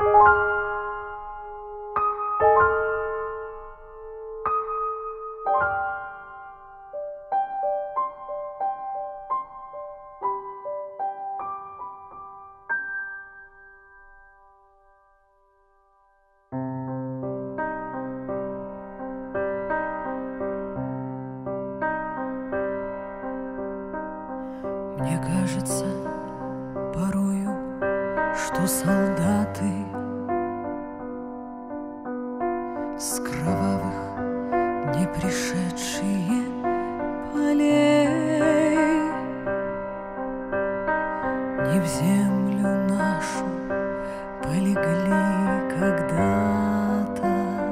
Мне кажется порою, что солдаты с кровавых не пришедшие полей не в землю нашу полегли когда-то,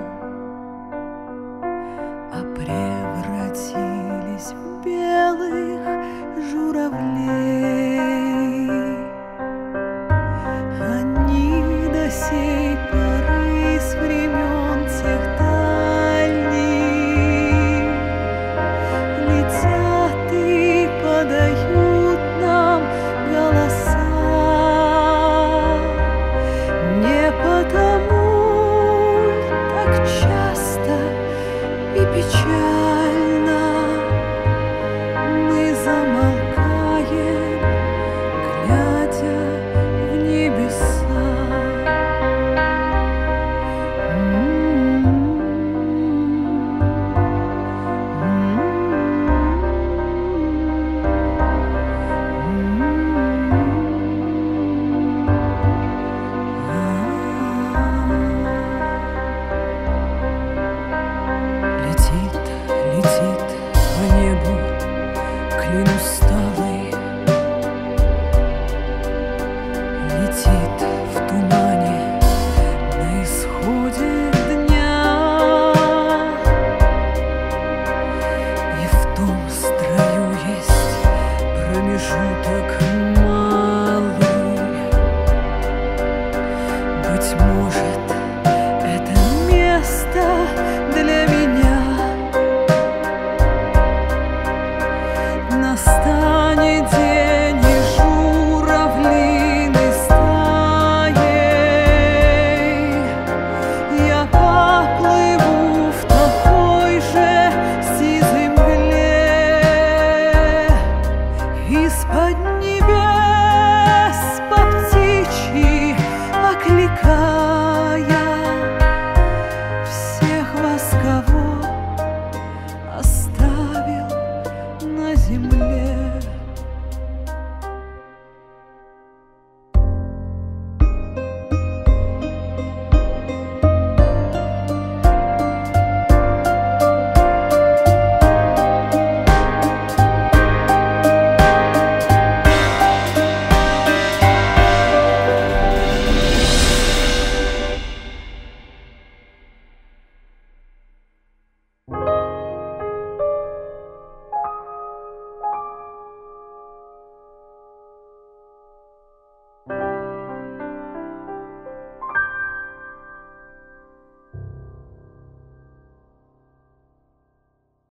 а превратились в белых журавлей. Они до сей поры с времен тех дальних летят и подают нам голоса. Не потому так часто и печально мы замолкаем, глядя в небеса. Летит, летит по небу клин усталый, летит в тумане на исходе дня, и в том строю есть промежуток малый, быть может,